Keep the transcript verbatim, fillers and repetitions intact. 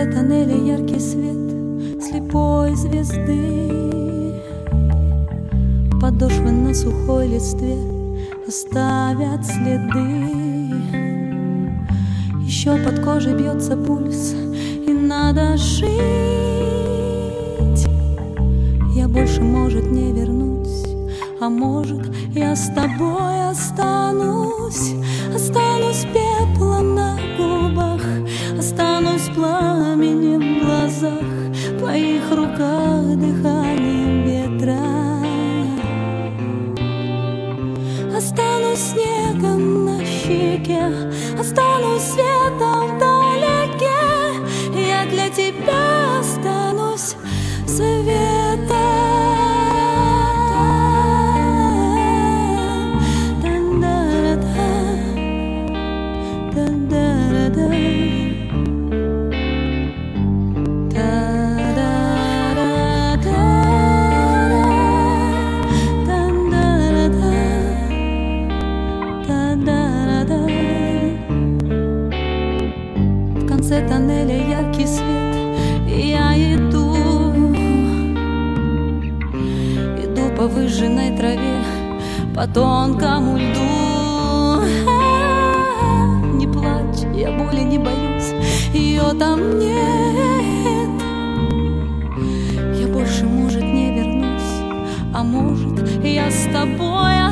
конце тоннеля яркий свет слепой звезды. Подошвы на сухой листве оставят следы. Еще под кожей бьется пульс, и надо жить. Я больше, может, не вернусь, а может, я с тобой останусь. Останусь пеплом на губах, останусь пламенем в глазах, в твоих руках дыханием ветра. Останусь снегом на щеке, останусь светом вдалеке. Я для тебя останусь светом. В конце тоннеля яркий свет, и я иду, иду по выжженной траве, по тонкому льду. Не плачь, я боли не боюсь, ее там нет. Я больше, может, не вернусь, а может, я с тобой